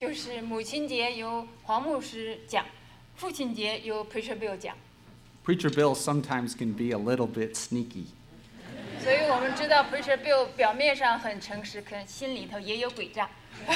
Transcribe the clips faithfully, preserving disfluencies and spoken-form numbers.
就是母亲节由黄牧师讲，父亲节由 Preacher Bill 讲。 Preacher Bill sometimes can be a little bit sneaky. 所以我们知道 Preacher Bill 表面上很诚实，可心里头也有诡诈。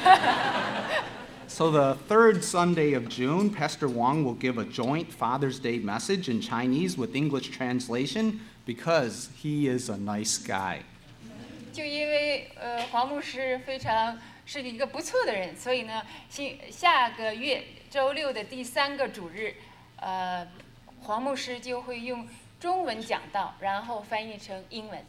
So the third Sunday of June, Pastor Wang will give a joint Father's Day message in Chinese with English translation because he is a nice guy. 就因为呃黄牧师非常是一个不错的人，所以呢，新下个月周六的第三个主日，呃，黄牧师就会用中文讲道，然后翻译成英文。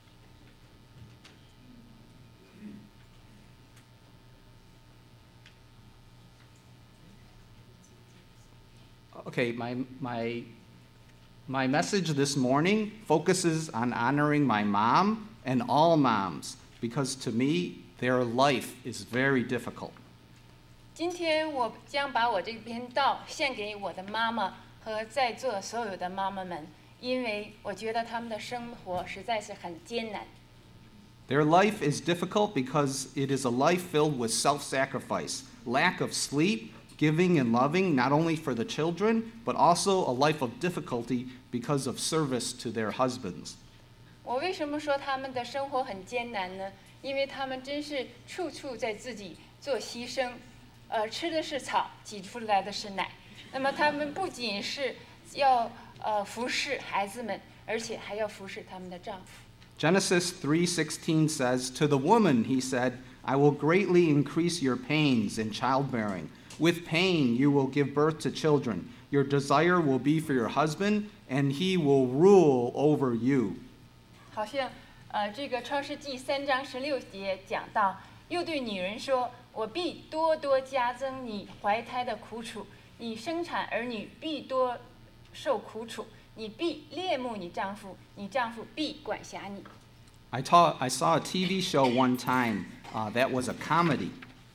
Okay, my, my, my message this morning focuses on honoring my mom and all moms because to me, their life is very difficult. 今天我将把我这篇道献给我的妈妈和在座所有的妈妈们，因为我觉得他们的生活实在是很艰难。 Their life is difficult because it is a life filled with self-sacrifice, lack of sleep, giving and loving, not only for the children, but also a life of difficulty because of service to their husbands. 我为什么说他们的生活很艰难呢？因为他们真是处处在自己做牺牲，呃，吃的是草，挤出来的是奶。那么他们不仅是要呃服侍孩子们，而且还要服侍他们的丈夫。 Genesis three sixteen says, "To the woman, he said, I will greatly increase your pains in childbearing. With pain you will give birth to children. Your desire will be for your husband, and he will rule over you." 好像呃，这个创世纪三章十六节讲到，又对女人说：“我必多多加增你怀胎的苦楚，你生产儿女必多受苦楚。你必恋慕你丈夫，你丈夫必管辖你。” I, taught, I saw a T V show one time uh, that was a comedy.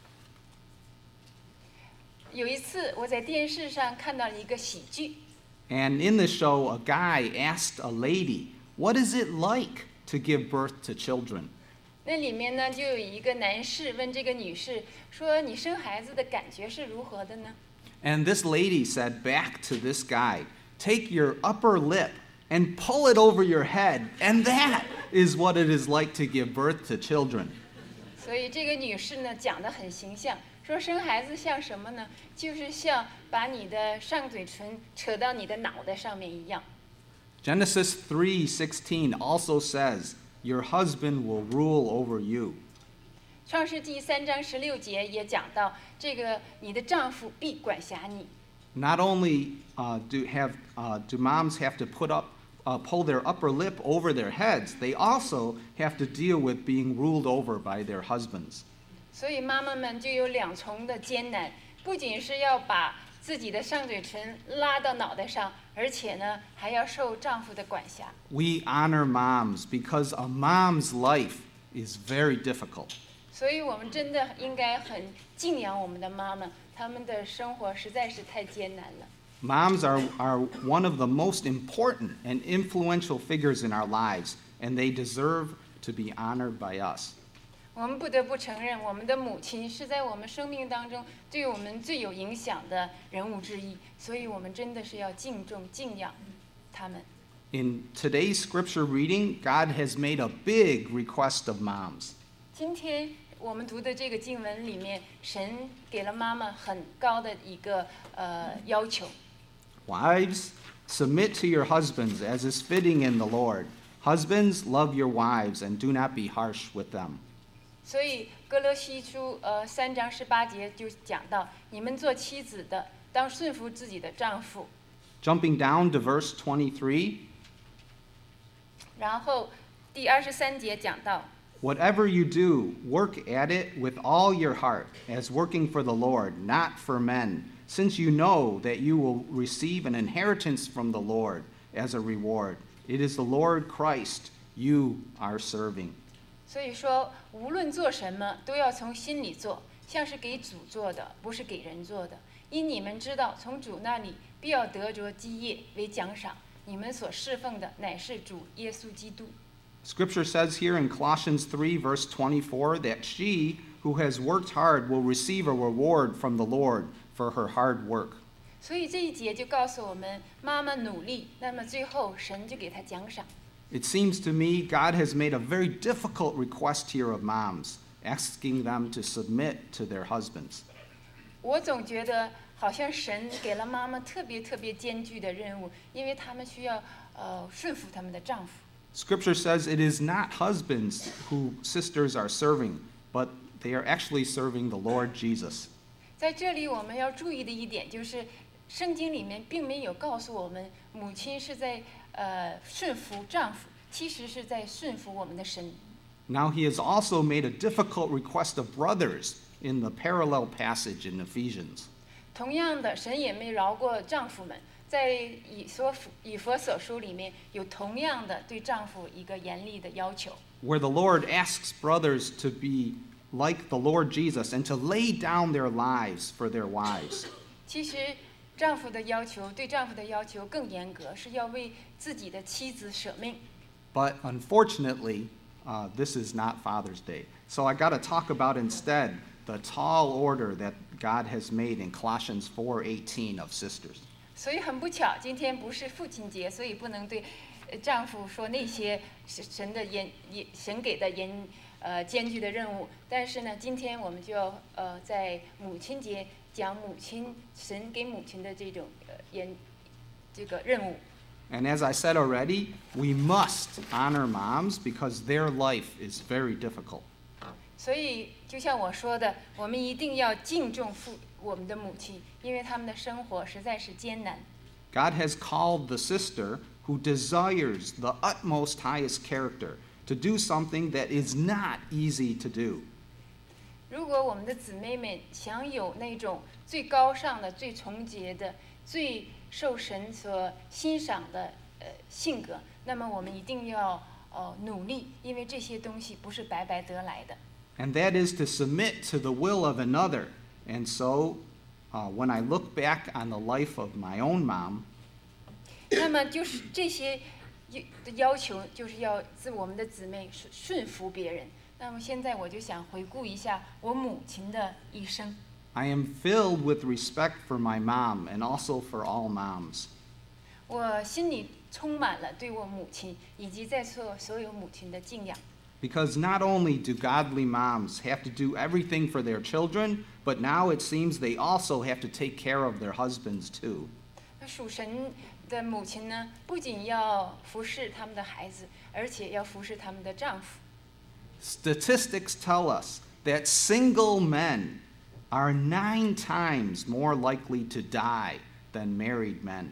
有一次，我在电视上看到了一个喜剧。 And in the show, a guy asked a lady, "What is it like to give birth to children?" 那里面呢，就有一个男士问这个女士说：“你生孩子的感觉是如何的呢？” And this lady said back to this guy, "Take your upper lip and pull it over your head, and that is what it is like to give birth to children." 所以这个女士呢讲得很形象，说生孩子像什么呢？就是像把你的上嘴唇扯到你的脑袋上面一样。 Genesis three sixteen also says, "Your husband will rule over you." 创世纪三章十六节也讲到，这个你的丈夫必管辖你。 Not only uh, do have uh, do moms have to put up uh, pull their upper lip over their heads, they also have to deal with being ruled over by their husbands. 所以妈妈们就有两重的艰难，不仅是要把自己的上嘴唇拉到脑袋上，而且呢还要受丈夫的管辖。 We honor moms because a mom's life is very difficult. 所以我们真的应该很敬仰我们的妈妈，她们的生活实在是太艰难了。 Moms are, are one of the most important and influential figures in our lives, and they deserve to be honored by us. 我们不得不承认，我们的母亲是在我们生命当中对我们最有影响的人物之一，所以我们真的是要敬重、敬仰他们。 In today's scripture reading, God has made a big request of moms. 今天我们读的这个经文里面，神给了妈妈很高的一个呃要求。 Wives, submit to your husbands as is fitting in the Lord. Husbands, love your wives and do not be harsh with them. 所以哥罗西书呃三章十八节就讲到，你们做妻子的当顺服自己的丈夫。 Jumping down to verse twenty-three. 然后第二十三节讲到。 Whatever you do, work at it with all your heart, as working for the Lord, not for men, since you know that you will receive an inheritance from the Lord as a reward. It is the Lord Christ you are serving. 所以说，无论做什么，都要从心里做，像是给主做的，不是给人做的。因你们知道，从主那里必要得着基业为奖赏。你们所侍奉的乃是主耶稣基督。 Scripture says here in Colossians three, verse twenty-four, that she who has worked hard will receive a reward from the Lord for her hard work. 所以这一节就告诉我们，妈妈努力，那么最后神就给她奖赏。 It seems to me God has made a very difficult request here of moms, asking them to submit to their husbands. 我总觉得好像神给了妈妈特别特别艰巨的任务，因为他们需要呃顺服他们的丈夫。 Scripture says it is not husbands who sisters are serving, but they are actually serving the Lord Jesus. 在这里我们要注意的一点就是，圣经里面并没有告诉我们母亲是在呃顺服丈夫，其实是在顺服我们的神。 Now he has also made a difficult request of brothers in the parallel passage in Ephesians. 同样的，神也没饶过丈夫们。在以所以弗所书里面有同样的对丈夫一个严厉的要求。 Where the Lord asks brothers to be like the Lord Jesus and to lay down their lives for their wives. 其实丈夫的要求对丈夫的要求更严格，是要为自己的妻子舍命。 But unfortunately, uh, this is not Father's Day. So I got to talk about instead the tall order that God has made in Colossians four eighteen of sisters. 所以很不巧，今天不是父亲节，所以不能对丈夫说那些神的严严神给的严呃艰巨的任务。但是呢，今天我们就要呃在母亲节讲母亲神给母亲的这种呃严这个任务。 And as I said already, we must honor moms because their life is very difficult. 所以就像我说的，我们一定要敬重父我们的母亲，因为他们的生活实在是艰难。 God has called the sister who desires the utmost highest character to do something that is not easy to do. 如果我们的姊妹们想有那种最高尚的、最崇洁的、最受神所欣赏的呃性格，那么我们一定要呃努力，因为这些东西不是白白得来的。 And that is to submit to the will of another. And so, uh, when I look back on the life of my own mom, 那么就是这些的要求，就是要自我们的姊妹顺顺服别人。那么现在我就想回顾一下我母亲的一生。 I am filled with respect for my mom and also for all moms. 我心里充满了对我母亲以及在座所有母亲的敬仰。 Because not only do godly moms have to do everything for their children, but now it seems they also have to take care of their husbands too. 那属神的母亲呢，不仅要服侍他们的孩子，而且要服侍他们的丈夫。 Statistics tell us that single men are nine times more likely to die than married men.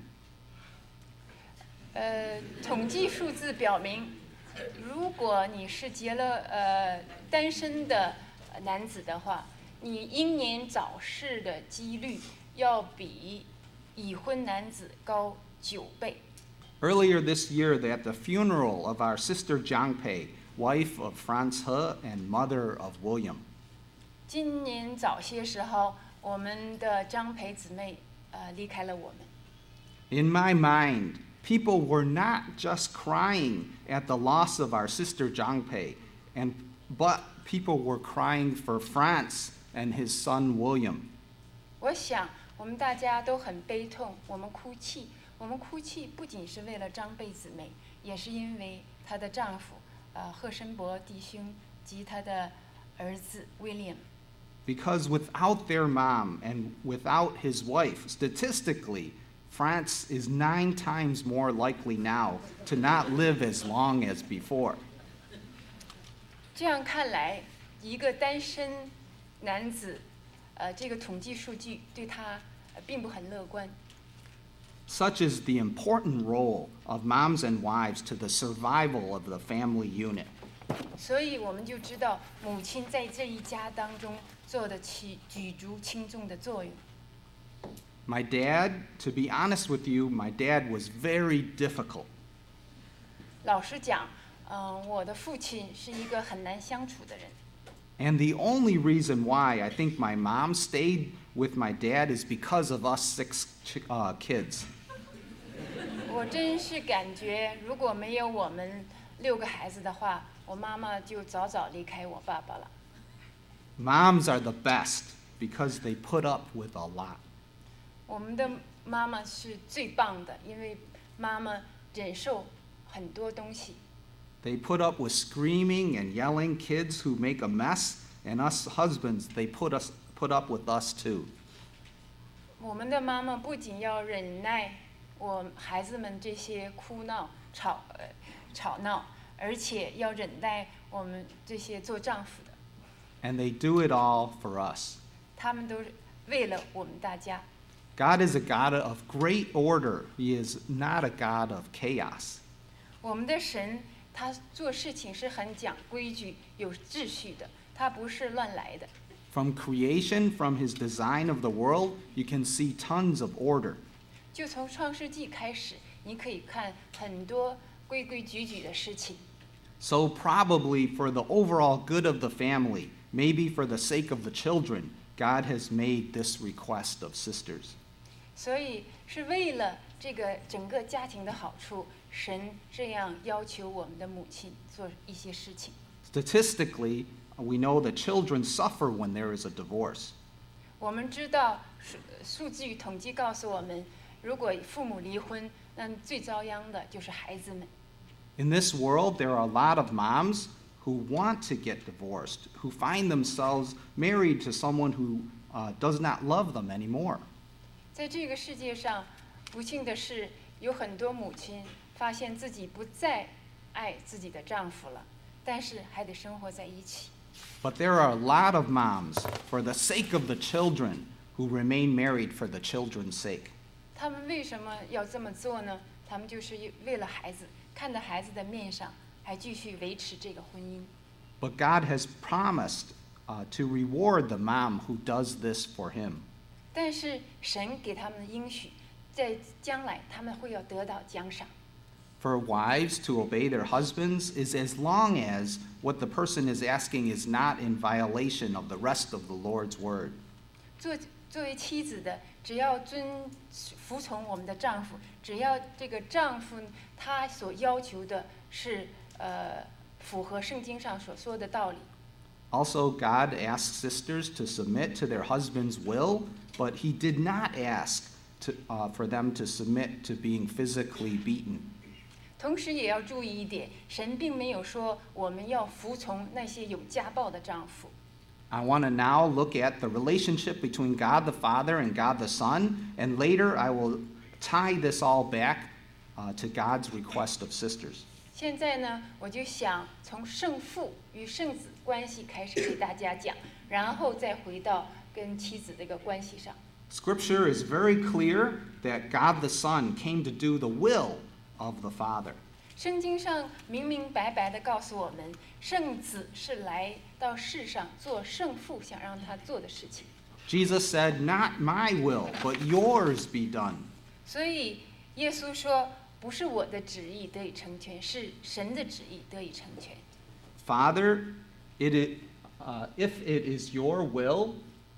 呃，统计数字表明，如果你是结了呃单身的男子的话，你英年早逝的几率要比已婚男子高九倍。 Earlier this year, at the funeral of our sister Zhang Pei, wife of Franz He and mother of William. 今年早些时候，我们的张培姊妹呃离开了我们。 In my mind, people were not just crying at the loss of our sister Zhang Pei, and but people were crying for Franz and his son William. 我想，我们大家都很悲痛，我们哭泣。我们哭泣不仅是为了张贝姊妹，也是因为她的丈夫，呃，贺申伯弟兄及她的儿子 William。 Because without their mom and without his wife, statistically, France is nine times more likely now to not live as long as before. 这样看来，一个单身男子，呃，这个统计数据对他、呃、并不很乐观。 Such is the important role of moms and wives to the survival of the family unit. 所以我们就知道，母亲在这一家当中做的起举足轻重的作用。 My dad, to be honest with you, my dad was very difficult. 老实讲，嗯、呃，我的父亲是一个很难相处的人。 And the only reason why I think my mom stayed with my dad is because of us six uh, kids. 我真是感觉，如果没有我们六个孩子的话，我妈妈就早早离开我爸爸了。 Moms are the best because they put up with a lot. 我们的妈妈是最棒的，因为妈妈忍受很多东西。 They put up with screaming and yelling kids who make a mess, and us husbands, they put us put up with us too. 我们的妈妈不仅要忍耐我孩子们这些哭闹、吵呃吵闹，而且要忍耐我们这些做丈夫的。 And they do it all for us. 他们都是为了我们大家。 God is a God of great order. He is not a God of chaos. 我们的神，他做事情是很讲规矩、有秩序的，他不是乱来的。 From creation, from his design of the world, you can see tons of order. 就从创世纪开始，你可以看很多规规矩矩的事情。 So probably for the overall good of the family, maybe for the sake of the children, God has made this request of sisters. 所以是为了这个整个家庭的好处，神这样要求我们的母亲做一些事情。 Statistically, we know that children suffer when there is a divorce. 我们知道数数据统计告诉我们，如果父母离婚，那最遭殃的就是孩子们。 In this world, there are a lot of moms who want to get divorced, who find themselves married to someone who uh, does not love them anymore. 在这个世界上，不幸的是，有很多母亲发现自己不再爱自己的丈夫了，但是还得生活在一起。 But there are a lot of moms, for the sake of the children, who remain married for the children's sake. 他们为什么要这么做呢？他们就是为了孩子，看在孩子的面上，还继续维持这个婚姻。 But God has promised uh, to reward the mom who does this for him. 但是神给他们的应许，在将来他们会要得到奖赏。 For wives to obey their husbands is as long as what the person is asking is not in violation of the rest of the Lord's word. 做作为妻子的，只要遵服从我们的丈夫，只要这个丈夫他所要求的是呃符合圣经上所说的道理。 Also, God asks sisters to submit to their husband's will, but he did not ask to, uh, for them to submit to being physically beaten. 同时也要注意一点，神并没有说我们要服从那些有家暴的丈夫。 I want to now look at the relationship between God the Father and God the Son, and later I will tie this all back uh, to God's request of sisters. 现在呢，我就想从圣父与圣子关系开始给大家讲，然后再回到跟妻子这个关系上。 Scripture is very clear that God the Son came to do the will of the Father. 圣经上明明白白地告诉我们，圣子是来到世上做圣父想让他做的事情。 Jesus said, "Not my will, but yours be done." 所以耶稣说，不是我的旨意得以成全，是神的旨意得以成全。 Father, it is, uh, if it is your will,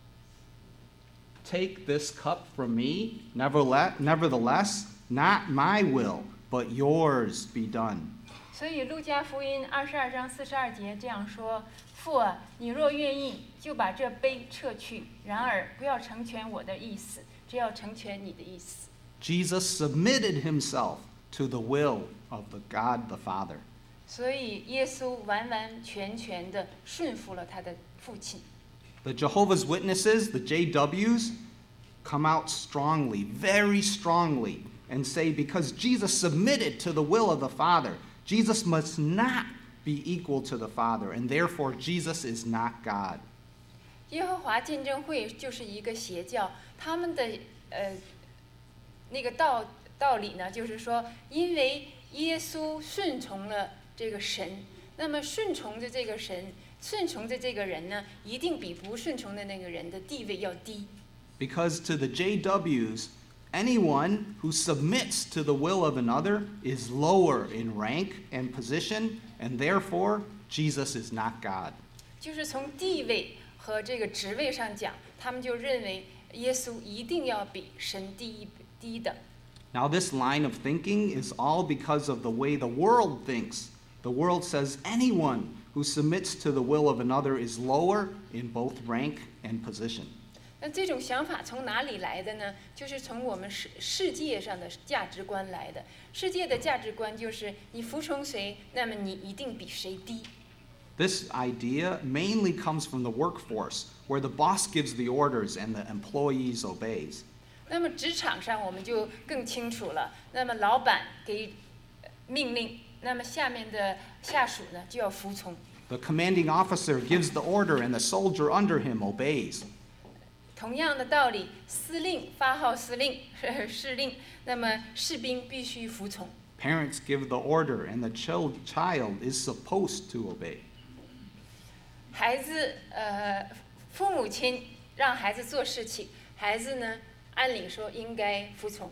take this cup from me. Nevertheless, nevertheless, not my will, but yours be done. 所以路加福音二十二章四十二节这样说：父啊，你若愿意，就把这杯撤去；然而不要成全我的意思，只要成全你的意思。 Jesus submitted himself to the will of the God the Father. 所以耶稣完完全全地顺服了他的父亲。 The Jehovah's Witnesses, the J Ws, come out strongly, very strongly, and say because Jesus submitted to the will of the Father, Jesus must not be equal to the Father, and therefore Jesus is not God. 耶和华见证会就是一个邪教，他们的呃那个道道理呢，就是说，因为耶稣顺从了这个神，那么顺从着这个神，顺从着这个人呢，一定比不顺从的那个人的地位要低。 Because to the J Ws, anyone who submits to the will of another is lower in rank and position, and therefore Jesus is not God. 就是从地位和这个职位上讲，他们就认为耶稣一定要比神低一低的。 Now, this line of thinking is all because of the way the world thinks. The world says anyone who submits to the will of another is lower in both rank and position. 那这种想法从哪里来的呢？就是从我们世世界上的价值观来的。世界的价值观就是你服从谁，那么你一定比谁低。 This idea mainly comes from the workforce, where the boss gives the orders and the employees obeys. 那么职场上我们就更清楚了。那么老板给命令，那么下面的下属呢就要服从。 The commanding officer gives the order and the soldier under him obeys. 同样的道理，司令发号施令施令，那么士兵必须服从。 Parents give the order and the child child is supposed to obey. 孩子呃，父母亲让孩子做事情，孩子呢按理说应该服从。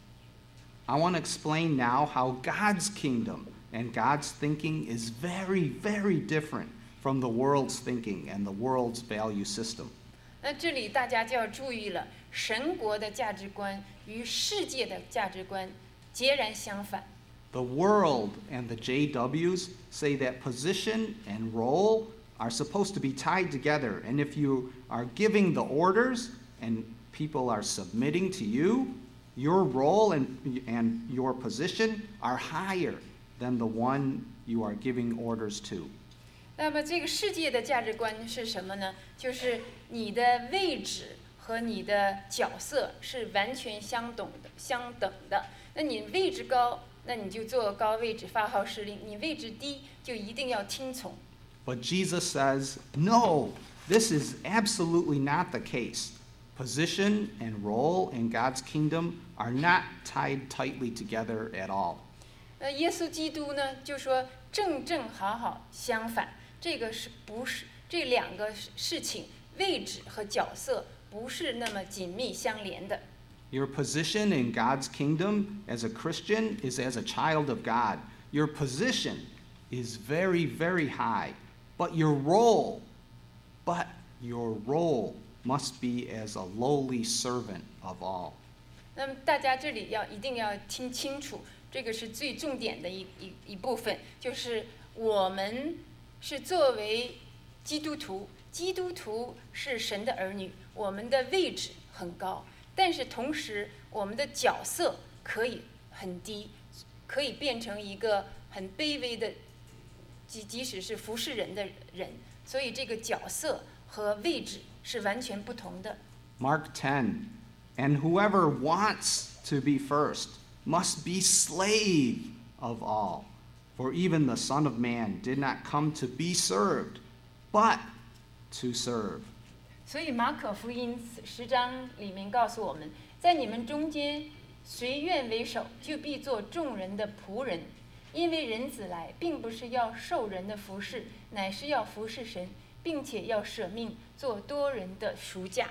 I want to explain now how God's kingdom and God's thinking is very, very different from the world's thinking and the world's value system. 那这里大家就要注意了，神国的价值观与世界的价值观截然相反。 The world and the J Ws say that position and role are supposed to be tied together, and if you are giving the orders and people are submitting to you, your role and, and your position are higher than the one you are giving orders to. 那么这个世界的价值观是什么呢？就是你的位置和你的角色是完全相等的，相等的。那你位置高，那你就坐高位置发号施令；你位置低，就一定要听从。 But Jesus says, no, this is absolutely not the case. Position and role in God's kingdom are not tied tightly together at all. 那耶稣基督呢，就说正正好好相反，这个是不是这两个事情，位置和角色不是那么紧密相连的。 Your position in God's kingdom as a Christian is as a child of God. Your position is very, very high. But your role, but your role must be as a lowly servant of all. 那么大家这里要一定要听清楚，这个是最重点的一一一部分，就是我们是作为基督徒，基督徒是神的儿女，我们的位置很高，但是同时我们的角色可以很低，可以变成一个很卑微的。即即使是服侍人的人，所以这个角色和位置是完全不同的。 Mark ten, and whoever wants to be first must be slave of all. For even the Son of Man did not come to be served, but to serve. 所以马可福音十章里面告诉我们，在你们中间，谁愿为首，就必做众人的仆人。因为人子来，并不是要受人的服侍，乃是要服侍神，并且要舍命做多人的赎价。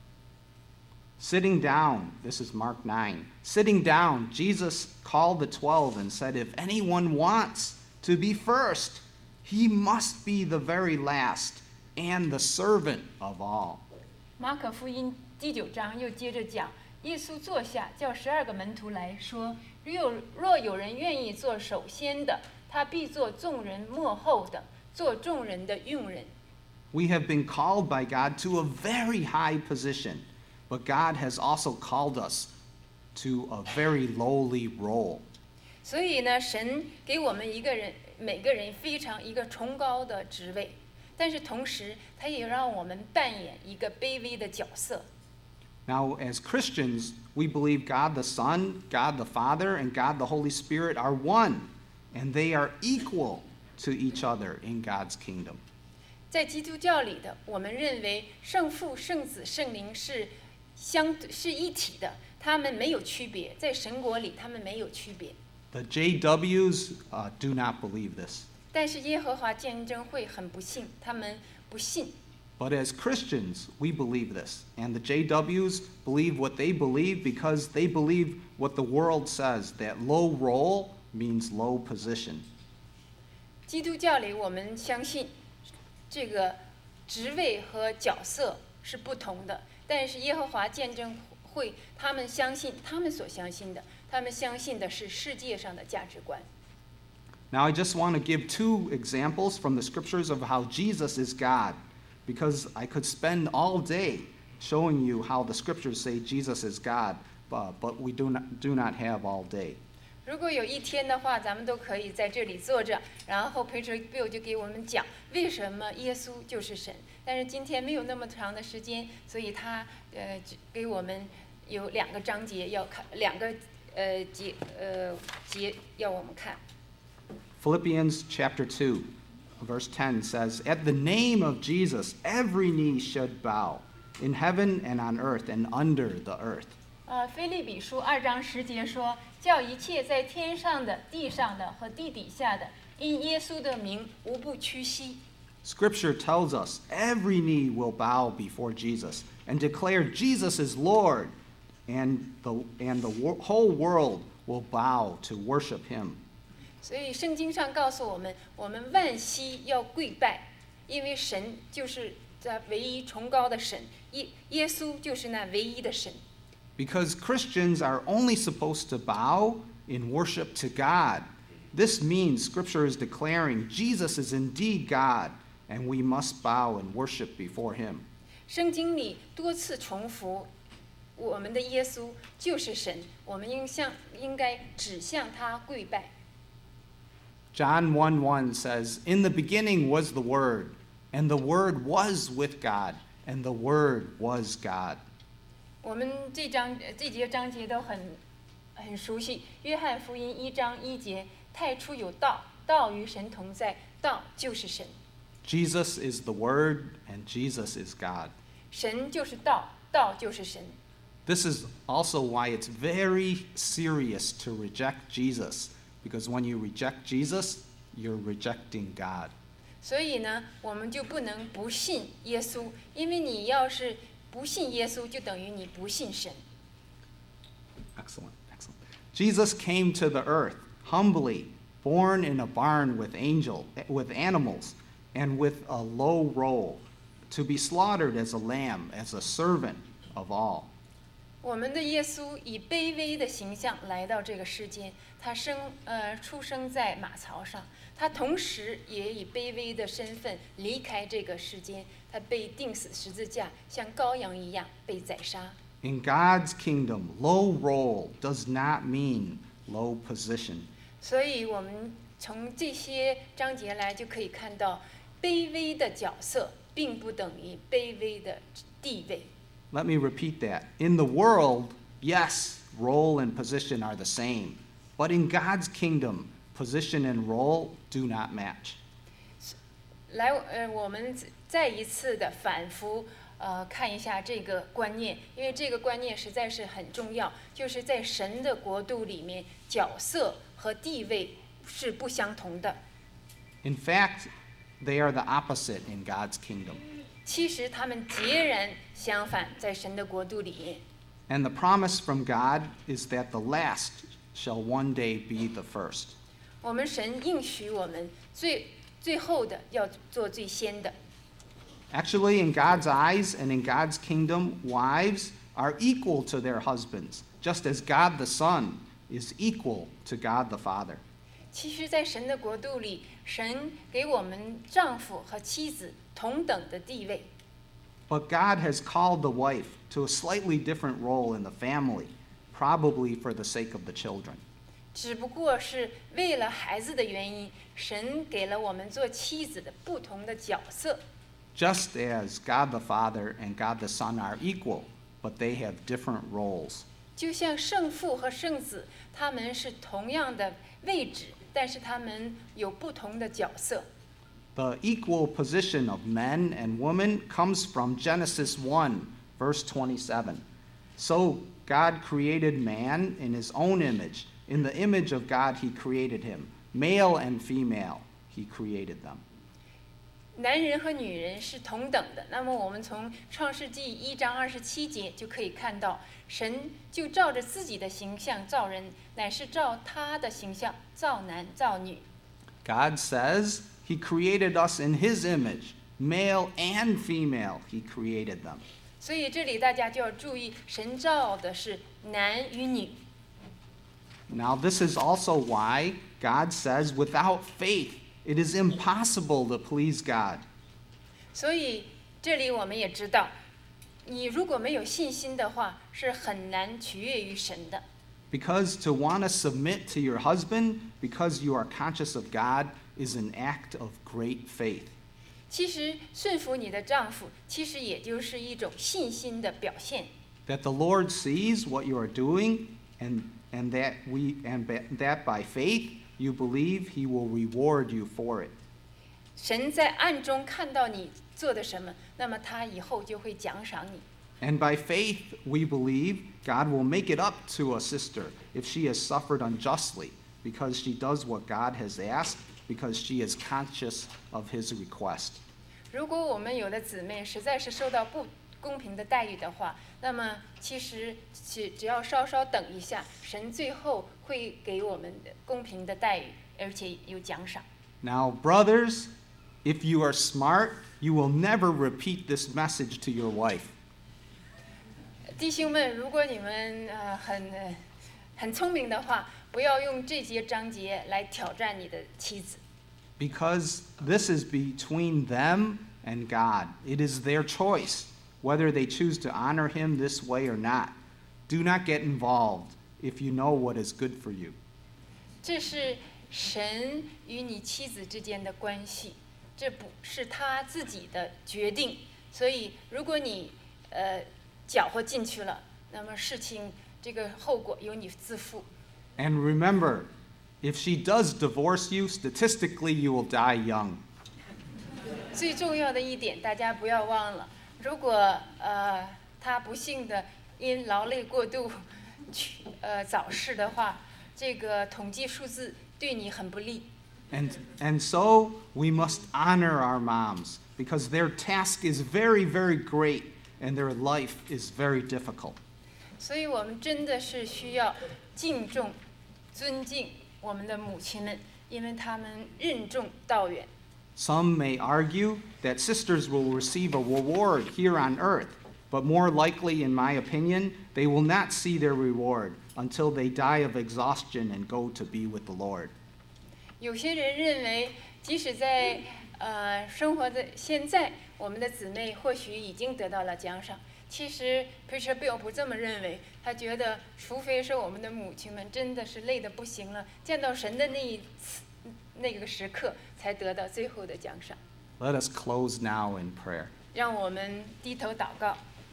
Sitting down, this is Mark nine. Sitting down, Jesus called the twelve and said, if anyone wants to be first, he must be the very last and the servant of all. 马可福音第九章又接着讲，耶稣坐下，叫十二个门徒来说。若若有人愿意做首先的，他必做众人末后的，做众人的用人。 We have been called by God to a very high position, but God has also called us to a very lowly role. 所以呢，神给我们一个人，每个人非常一个崇高的职位，但是同时，他也让我们扮演一个卑微的角色。 Now, as Christians, we believe God the Son, God the Father, and God the Holy Spirit are one, and they are equal to each other in God's kingdom. 在基督教里的，我们认为圣父、圣子、圣灵是相是一体的，他们没有区别，在神国里他们没有区别。 The J Ws uh, do not believe this. 但是耶和华见证会很不幸，他们不信。 But as Christians, we believe this. And the J Ws believe what they believe because they believe what the world says, that low role means low position. 基督教里我们相信这个职位和角色是不同的，但是耶和华见证会他们相信他们所相信的，他们相信的是世界上的价值观。 Now, I just want to give two examples from the scriptures of how Jesus is God, because I could spend all day showing you how the scriptures say Jesus is God, but, but we do not, do not have all day. 如果有一天的话，咱们都可以在这里坐着，然后 Preacher Bill 就给我们讲为什么耶稣就是神。但是今天没有那么长的时间，所以他呃给我们有两个章节要看，两个呃节呃节要我们看。 Philippians chapter two, verse ten says, "At the name of Jesus, every knee should bow, in heaven and on earth and under the earth." 呃，腓立比书二章十节说，叫一切在天上的、地上的和地底下的，因耶稣的名无不屈膝。 Scripture tells us every knee will bow before Jesus and declare Jesus is Lord, and the, and the wo- whole world will bow to worship him. 所以圣经上告诉我们，我们万膝要跪拜，因为神就是在唯一崇高的神，耶耶稣就是那唯一的神。 Because Christians are only supposed to bow in worship to God. This means Scripture is declaring Jesus is indeed God, and we must bow and worship before him. 圣经里多次重复，我们的耶稣就是神，我们应向应该指向他跪拜。 John one one says, "In the beginning was the Word, and the Word was with God, and the Word was God." 我们这章这节章节都很很熟悉。约翰福音一章一节，太初有道，道与神同在，道就是神。 Jesus is the Word, and Jesus is God. 神就是道，道就是神。 This is also why it's very serious to reject Jesus, because when you reject Jesus, you're rejecting God. 所以呢，我们就不能不信耶稣，因为你要是不信耶稣，就等于你不信神。 Excellent, excellent. Jesus came to the earth humbly, born in a barn with angel, with animals, and with a low roll, to be slaughtered as a lamb, as a servant of all. 我们的耶稣以卑微的形象来到这个世间，他生呃出生在马槽上，他同时也以卑微的身份离开这个世间，他被钉死十字架，像羔羊一样被宰杀。 In God's kingdom, low roll does not mean low position. 所以我们从这些章节来就可以看到，卑微的角色并不等于卑微的地位。 Let me repeat that. In the world, yes, role and position are the same. But in God's kingdom, position and role do not match. 来，呃，我们再一次的反复呃看一下这个观念，因为这个观念实在是很重要，就是在神的国度里面，角色和地位是不相同的。 In fact, they are the opposite in God's kingdom. 其实他们截然相反，在神的国度里面。 And the promise from God is that the last shall one day be the first. 我们神应许我们最最后的要做最先的。 Actually, in God's eyes and in God's kingdom, wives are equal to their husbands, just as God the Son is equal to God the Father. 其实，在神的国度里，神给我们丈夫和妻子同等的地位。 But God has called the wife to a slightly different role in the family, probably for the sake of the children. 只不过是为了孩子的原因，神给了我们做妻子的不同的角色。 Just as God the Father and God the Son are equal, but they have different roles. 就像圣父和圣子，他们是同样的位置，但是他们有不同的角色。 The equal position of men and women comes from Genesis one, verse twenty-seven. So God created man in his own image. In the image of God he created him. Male and female he created them. 男人和女人是同等的。那么我们从创世纪一章二十七节就可以看到，神就照着自己的形象造人，乃是照他的形象造男造女。 God says he created us in his image. Male and female he created them. 所以这里大家就要注意，神造的是男与女。 Now, this is also why God says, without faith, it is impossible to please God. 所以这里我们也知道，你如果没有信心的话，是很难取悦于神的。 Because to want to submit to your husband because you are conscious of God is an act of great faith. 其实顺服你的丈夫，其实也就是一种信心的表现。 That the Lord sees what you are doing, and and that we and that by faith you believe He will reward you for it. 神在暗中看到你做的什么，那么他以后就会奖赏你。 And by faith we believe God will make it up to a sister if she has suffered unjustly, because she does what God has asked, because she is conscious of His request. 如果我们有的姊妹实在是受到不公平的待遇的话，那么其实只只要稍稍等一下，神最后会给我们公平的待遇，而且有奖赏。 Now, brothers, if you are smart, you will never repeat this message to your wife. 弟兄们，如果你们呃很呃很聪明的话，不要用这节章节来挑战你的妻子。 Because this is between them and God. It is their choice whether they choose to honor Him this way or not. Do not get involved if you know what is good for you. 这是神与你妻子之间的关系，这不是他自己的决定。所以，如果你呃搅和进去了，那么事情这个后果由你自负。 And remember, if she does divorce you, statistically you will die young. 最重要的一点，大家不要忘了，如果呃他不幸的因劳累过度去呃早逝的话，这个统计数字对你很不利。 And, and so we must honor our moms because their task is very, very great and their life is very difficult. 所以我们真的是需要敬重、尊敬我们的母亲们，因为她们任重道远。 Some may argue that sisters will receive a reward here on earth, but more likely, in my opinion, they will not see their reward until they die of exhaustion and go to be with the Lord. 有些人认为，即使在呃生活的现在，我们的姊妹或许已经得到了奖赏。其实 Preacher Bill 不这么认为，他觉得，除非是我们的母亲们真的是累得不行了，见到神的那一次那个时刻，才得到最后的奖赏。 Let us close now in prayer. 让我们低头祷告。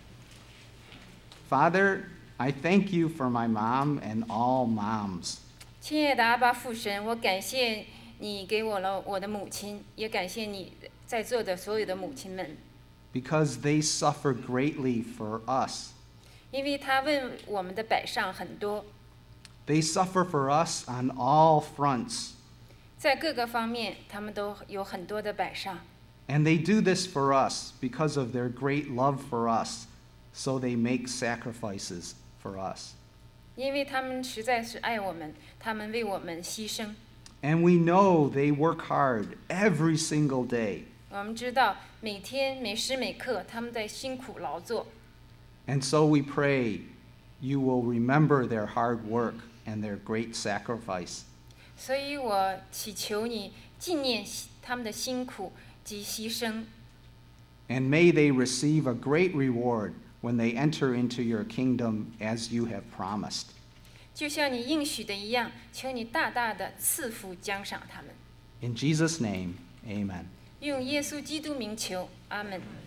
Father, I thank you for my mom and all moms. 亲爱的阿爸父神，我感谢你给我了我的母亲，也感谢你在座的所有的母亲们。 Because they suffer greatly for us. 因为他为我们的摆上很多。 They suffer for us on all fronts. 在各个方面，他们都有很多的摆上。 And they do this for us because of their great love for us, so they make sacrifices for us. 因为他们实在是爱我们，他们为我们牺牲。 And we know they work hard every single day. 我们知道每天每时每刻他们在辛苦劳作。 And so we pray you will remember their hard work and their great sacrifice. 所以我祈求你纪念他们的辛苦及牺牲。 And may they receive a great reward when they enter into your kingdom as you have promised. 就像你应许的一样，求你大大的赐福奖赏他们。 In Jesus' name, amen. 用耶稣基督名求，阿门。